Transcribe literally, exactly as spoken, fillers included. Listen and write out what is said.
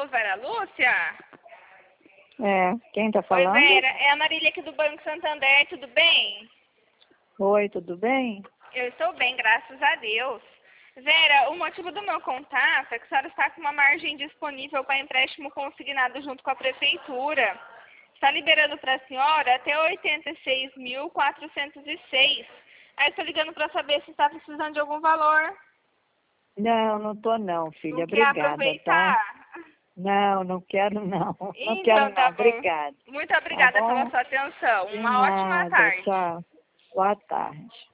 Alô, Vera Lúcia? É, quem tá Oi, falando? Vera, é a Marília aqui do Banco Santander, tudo bem? Oi, tudo bem? Eu estou bem, graças a Deus. Vera, o motivo do meu contato é que a senhora está com uma margem disponível para empréstimo consignado junto com a prefeitura. Está liberando para a senhora até oitenta e seis mil quatrocentos e seis. Aí estou ligando para saber se está precisando de algum valor. Não, não tô não, filha. Não quer Obrigada, tá? aproveitar? Não, não quero não. Não quero Então tá não. bom. Obrigada. Muito Tá obrigada pela bom? sua atenção. De Uma ótima nada. tarde. Tchau. Boa tarde.